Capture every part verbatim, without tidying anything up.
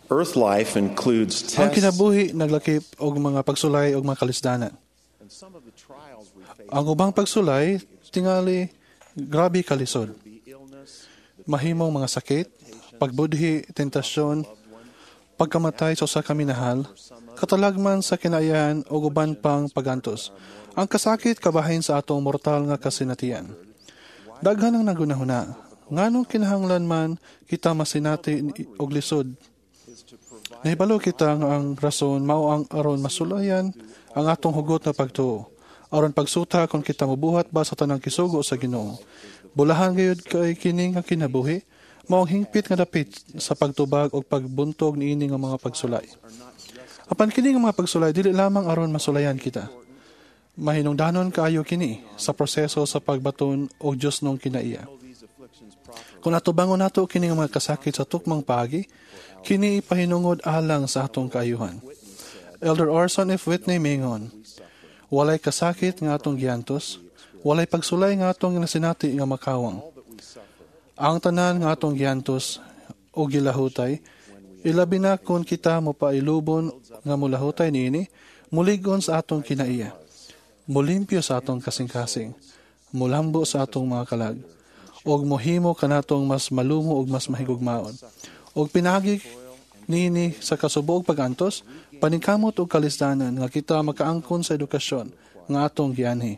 Earth life includes Ang tests, kinabuhi naglakip og mga pagsulay og mga kalisdanan. and some of the trials we face Ang ubang pagsulay tingali grabe kalisod. be illness, Mahimong mga sakit, pagbudhi, tentasyon, pagkamatay sa usa ka minahal, katalagman sa kinaiyahan o uban pang pagantos. Ang kasakit kabahin sa atong mortal nga kasinatian. Daghan ang nagunahuna. Nganong kinahanglan man kita masinati og lisod. Nahibalo kita nga ang rason mao ang aron masulayan ang atong hugot na pagtuo. Aron pagsuta kung kita mobuhat ba sa tanang kisugo sa Ginoo. Bulahan gayud kay kini nga kinabuhi, mao ang hingpit nga dapit sa pagtubag o pagbuntog niini nga mga pagsulay. Apan kini nga mga pagsulay dili lamang aron masulayan kita. Mahinungdanon kaayo kini sa proseso sa pagbaton og Dios nung kinaiya. Kung atubangon nato kini nga mga kasakit sa tukmang paagi, kini ipahinungod alang sa atong kaayuhan. Elder Orson F. Whitney mingon, walay kasakit nga atong giantos, walay pagsulay nga atong nasinati nga makawang. Ang tanan nga atong giantos o gilahutay, ilabi na kung kita mo pailubon nga mulahutay niini, muligon sa atong kinaiya, mulimpyo sa atong kasing-kasing, mulambo sa atong mga kalag, og mohimo kanatong mas malumo ug mas mahigugmaon. Og pinagi nini sa kasubo ug pagantos, paningkamot og kalisdanan nga kita makaangkon sa edukasyon nga atong gianhi.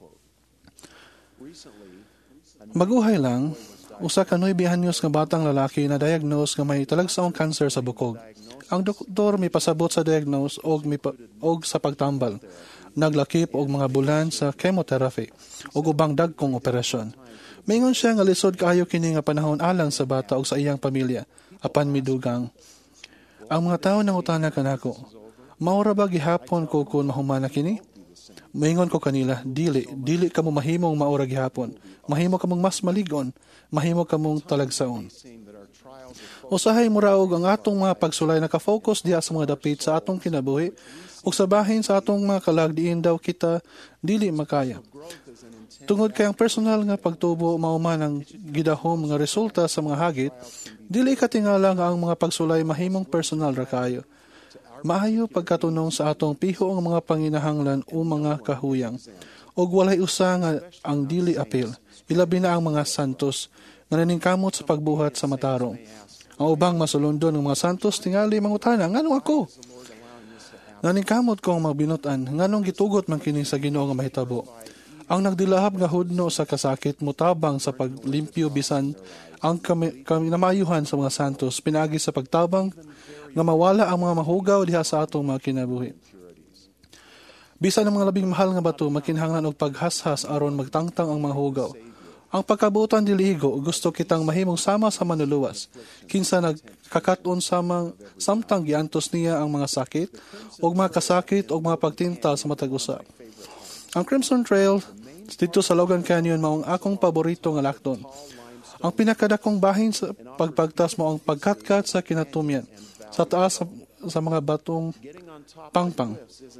Maguhay lang, usa ka nueve anyos nga batang lalaki na diagnose nga may talagsaong cancer sa bukog. Ang doktor may pasabot sa diagnose og, may pa, og sa pagtambal. Naglakip og mga bulan sa chemotherapy og ubang dagkong operasyon. Maingon siya nga lisod kaayo kini nga panahon alang sa bata ug sa iyang pamilya, apan midugang. Ang mga tawo nangutana kanako, maura ba gihapon ko kun mahuman na kini? Maingon ko kanila, dili, dili ka mo mahimong maura gihapon. Mahimo ka mong mas maligon, mahimo ka mong talagsaon. Usahay muraog ang atong mga pagsulay naka-focus diha sa mga dapit sa atong kinabuhi ug sa bahin sa atong mga kalag diin daw kita dili makaya. Tungod kay ang personal nga pagtubo mao man ang gidahom nga resulta sa mga hagit, dili katingala nga ang mga pagsulay mahimong personal ra kayo. Maayo pagkatunong sa atong piho ang mga panginahanglan o mga kahuyang. Og walay usa nga ang dili apil. Ilabi na ang mga santos nga naningkamot sa pagbuhat sa matarong. Ang ubang masulundon ng mga santos tingali mangutana, nganong ako? Naningkamot kong magbinutan, nganong gitugot man kini sa Ginoo nga mahitabo. Ang nagdilahab nga hudno sa kasakit mutabang sa paglimpyo bisan ang kami, kami namayuhan sa mga santos pinagi sa pagtabang nga mawala ang mga mahugaw diha sa atong mga kinabuhi. Bisan ang mga labing mahal nga bato makinahanglan og paghashas aron magtangtang ang mga hugaw. Ang pagkabutan diligo gusto kitang mahimong sama sa manuluwas. Kinsa nagkakaton samang samtang giantos niya ang mga sakit og mga kasakit og mga pagtintal sa matag usa. Ang Crimson Trail dito sa Logan Canyon mao ang akong paborito nga lakton. Ang pinakadakong bahin sa pagpagtas mo ang pagkatkat sa kinatumyan sa taas sa, sa mga batong pangpang.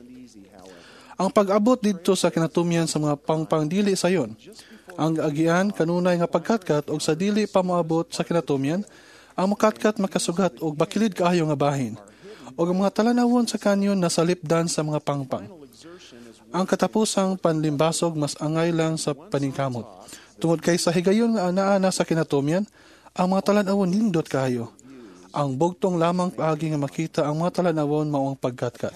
Ang pag-abot dito sa kinatumyan sa mga pangpang dili sayon. Ang agian kanunay nga pagkatkat og sa dili pa moabot sa kinatumyan, ang makatkat makasugat og bakilid kaayo nga bahin. Og ang mga talanawon sa kanyon nasa lipdan sa mga pangpang. Ang katapusang panlimbasog mas angay lang sa paningkamot. Tungod kay sa higayon nga anaana sa kinatumyan, ang mga talanawon nindot kaayo. Ang bugtong lamang paagi nga makita ang mga talanawon mao ang pagkatkat.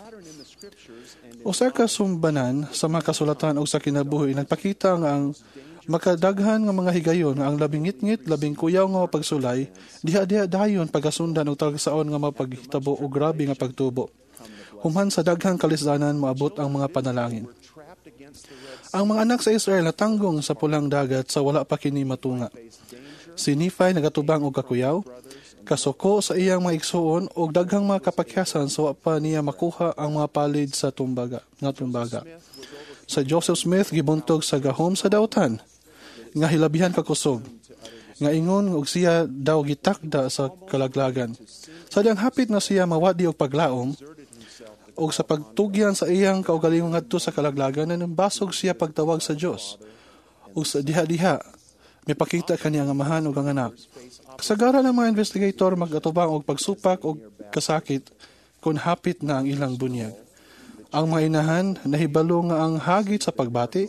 Usa ka sumbanan sa mga kasulatan o sa kinabuhi nagpakita nga ang makadaghan nga mga higayon nga ang labing ngit-ngit, labing kuyaw nga pagsulay, diha-diha dayon pagasundan og talagsaon nga mapaghitabo og grabe nga pagtubo. Humhan sa daghang kalisdanan moabot ang mga panalangin. Ang mga anak sa Israel natanggong sa pulang dagat sa wala pa kini matunga. Si Nephi nagatubang og kakuyaw, kasuko sa iyang mga igsuon og daghang mga kapakyasan sa wa pa niya makuha ang mga palid sa tumbaga, nga tumbaga. Sa Joseph Smith gibuntog sa gahom sa dautan, nga hilabihan kakusog, nga ingon og siya daw gitakda sa kalaglagan. Sadyang hapit na siya mawadi og paglaom, og sa pagtugyan sa iyang kaugalingong ngadto sa kalaglagan, nanambasog siya pagtawag sa Dios. Ug sa diha-diha, mipakita kaniya nga amahan ug ang anak. Kasagaran ng mga investigator mag-atubang og pagsupak og kasakit kung hapit na ang ilang bunyag. Ang mga inahan nahibalo nga ang hagit sa pagbati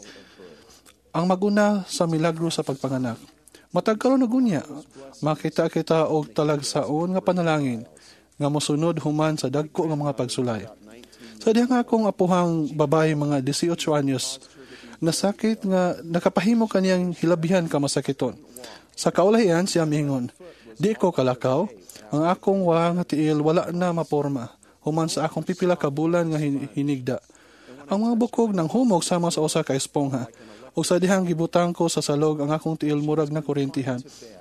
ang maguna sa milagro sa pagpanganak. Matag karon na gunya, makita kita og talagsaon nga panalangin nga mosunod human sa dagko nga mga pagsulay. Sa diha nga akong apuhang babae mga eighteen anyos, nasakit nga nakapahimo kaniyang hilabihan ka masakiton. Sa kaulayan siya mingon, di ko kalakaw, ang akong wa nga tiil wala na maporma, human sa akong pipila ka bulan nga hinigda. Ang mga bukog ng humog sama sa usa ka espongha, ug sa dihang gibutang ko sa salog ang akong tiil murag na kurintihan.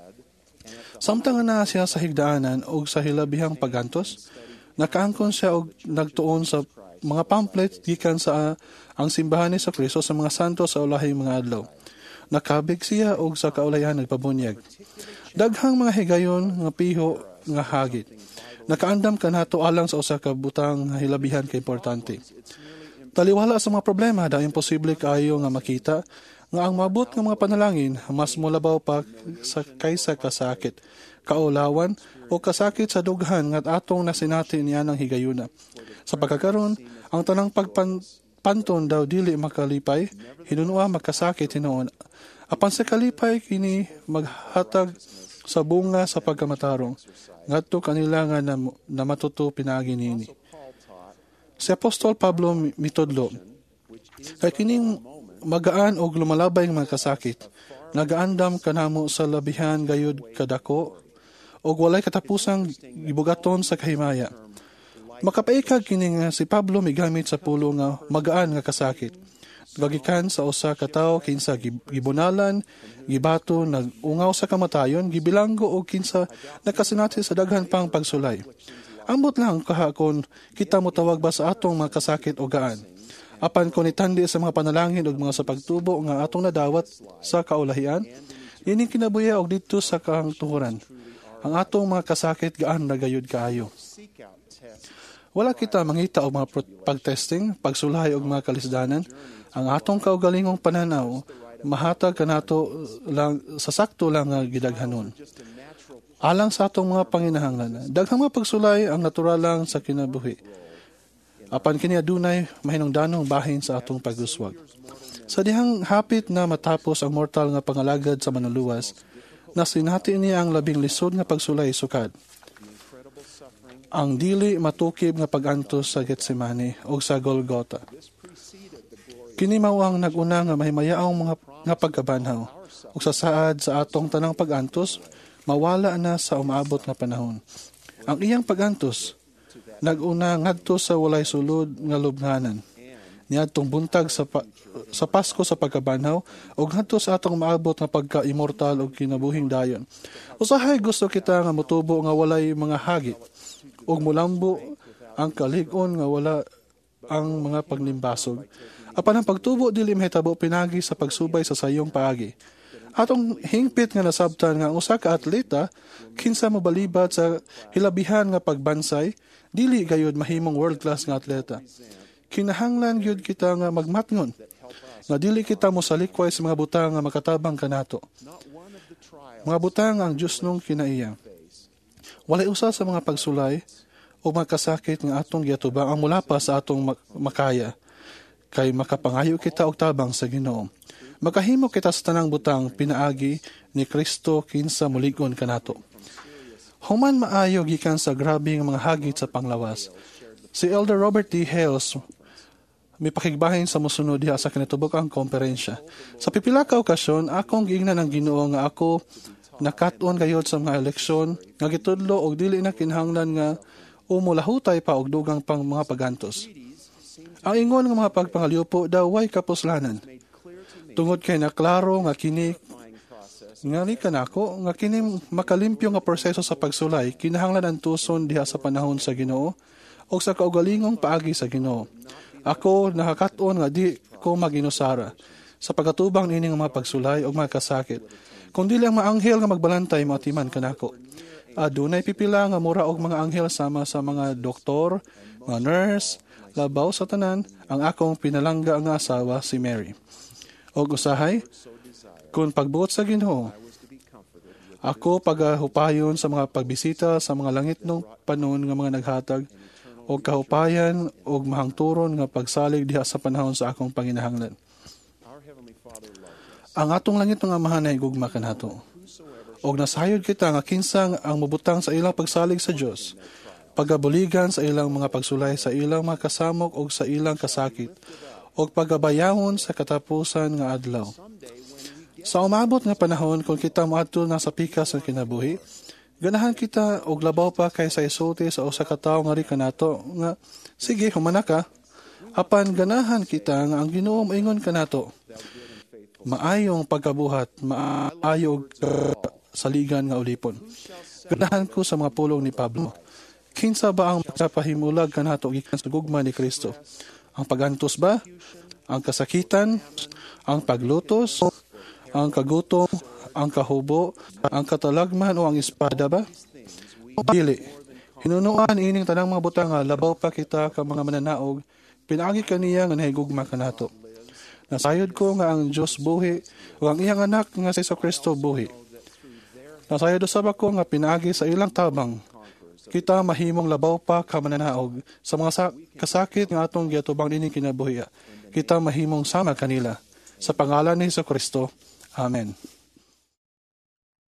Samtang na siya sa higdaanan ug sa hilabihang pagantos, nakaangkon siya og nagtuon sa mga pamphlet gikan sa uh, ang simbahan ni sa Kristo sa mga santo sa ulahing mga adlaw. Nakabig siya og sa kaulayan nagpabunyag. Daghang mga higayon nga piho nga hagit. Nakaandam kanato alang sa usa ka butang nga hilabihan kay importante. Taliwala sa mga problema da imposible kaayo nga makita nga ang mabot nga mga panalangin mas mulabaw pa sa kaysa kasakit, kaulawan o kasakit sa dughan nga atong nasinati niya ng higayuna. Sa pagkakaroon, ang tanang pagpanton daw dili makalipay, hinunua magkasakit hinuon. Apan sa kalipay kini maghatag sa bunga sa pagkamatarong, ngadto kanila nga na, na matuto pinaagi nini. Si Apostol Pablo mitudlo, kay kining magaan og lumalabay ng mga kasakit, nagaandam kanamo sa labihan gayud kadako, og walay katapusang gibugaton sa kahimaya. Makapaikag kini nga si Pablo migamit sa pulo nga magaan nga kasakit. Gagikan sa usa ka tawo kinsa gibunalan, gibato, nagungaw sa kamatayon, gibilanggo og kinsa nakasinati sa daghan pang pagsulay. Ambot lang kahakon kita mo tawag ba sa atong mga kasakit o gaan. Apan kung itandi sa mga panalangin o mga sa pagtubo nga atong nadawat sa kaulahian, ining kinabuya og dito sa kahangtuhuran. Ang atong mga kasakit gaan na gayud kaayo. Wala kita mangita og mga pagtesting, pagsulay og mga kalisdanan. Ang atong kaugalingong pananaw, mahatag kanato lang sa sakto lang nga gidaghanon. Alang sa atong mga panginahanglan, daghang mga pagsulay ang natural lang sa kinabuhi. Apan kini adunay mahinungdanong bahin sa atong paguswag. Sa dihang hapit na matapos ang mortal nga pangalagad sa manuluwas, nasinati niya ang labing lisod nga pagsulay sukad. Ang dili matukib nga pagantos sa Getsemane o sa Golgota. Kini mao ang naguna nga mahimayaong mga nga pagkabanhaw ug sa saad sa atong tanang pagantos mawala na sa umaabot nga panahon. Ang iyang pagantos naguna ngadto sa walay sulod nga lubnganan. Niadtong buntag sa pa, sa Pasko sa pagkabanhaw ug ngadto sa atong maabot nga pagka-immortal ug kinabuhing dayon. Usahay gusto kita nga motubo nga walay mga hagit ug mulambo ang kalig-on nga wala ang mga pagnimbasog. Apan ang pagtubo dili mahitabo pinagi sa pagsubay sa sayong paagi. Atong hingpit nga nasabtan nga usa ka atleta kinsa mobalibad sa hilabihan nga pagbansay dili gayud mahimong world class nga atleta. Kinahanglan gyud kita nga magmatngon nga dili kita mosalikway sa mga butang nga makatabang kanato. Mga butang ang Dios nung kinaiya. Walay usa sa mga pagsulay o mga kasakit nga atong giatubang ang mula pa sa atong makaya kay makapangayo kita og tabang sa Ginoo. Makahimo kita sa tanang butang pinaagi ni Kristo kinsa mulig-on kanato. Human maayo gikan sa grabe nga mga hagit sa panglawas. Si Elder Robert D. Hales may pakigbahin sa mosunod diha sa kinatubok-ang komperensya. Sa pipila ka okasyon, akong giingnan ang Ginoo nga ako nakat-on gayud sa mga eleksyon nga gitudlo og dili na kinahanglan nga umulahutay pa og dugang pang mga pagantos. Ang ingon nga mga pagpangaliupo daw way kapuslanan. Tungod kay naklaro nga kini ngali kanako nga kini makalimpyo nga proseso sa pagsulay kinahanglan ang tuson diha sa panahon sa Ginoo o sa kaugalingong paagi sa Ginoo. Ako nakakaton nga di ko maginusara sa pagkatubang nining mga pagsulay o mga kasakit. Kung dili ang mga anghel nga magbalantay maatiman kanako. Adunay pipila nga mura og mga anghel sama sa mga doktor, mga nurse, labaw sa tanan ang akong pinalangga nga asawa si Mary. Og usahay, kung pagbuot sa Ginoo, Ako pagahupayon sa mga pagbisita sa mga langit nung panon nga mga naghatag o kahupayan o mahangturon nga pagsalig diha sa panahon sa akong panginahanglan. Our Heavenly Father loves us. Ang atong langit nga amahan ay gugma kanato. Og nasayod kita nga kinsang ang mubutang sa ilang pagsalig sa Dios, pagabuligan sa ilang mga pagsulay sa ilang mga kasamok og sa ilang kasakit, og pagabayahon sa katapusan nga adlaw. Sa umabot nga panahon kung kita moadto na sa pikas ng kinabuhi, ganahan kita og labaw pa kaysa isulti sa usa ka tawo nga ri kanato nga sige humana ka, apan ganahan kita nga ang Ginoo moingon kanato. Maayong pagkabuhat, maayog saligan nga ulipon. Ganahan ko sa mga pulong ni Pablo. Kinsa ba ang magpapahimulag kanato gikan sa gugma ni Kristo? Ang pagantos ba? Ang kasakitan? Ang paglutos? Ang kagutom? Ang kahubo? Ang katalagman o ang espada ba? Dili. Hinunuan ining tanang mga butang nga labaw pa kita ka mga mananaog, pinaagi kaniya nga nahigugma kanato. Nasayod ko nga ang Dios buhi o ang iyang anak nga si Kristo buhi. Nasayod usab ako nga pinaagi sa ilang tabang. Kita mahimong labaw pa ka mananaog sa mga sa- kasakit nga atong giatubang dinhi kinabuhi. Kita mahimong sama kanila sa pangalan ni Kristo. Amen.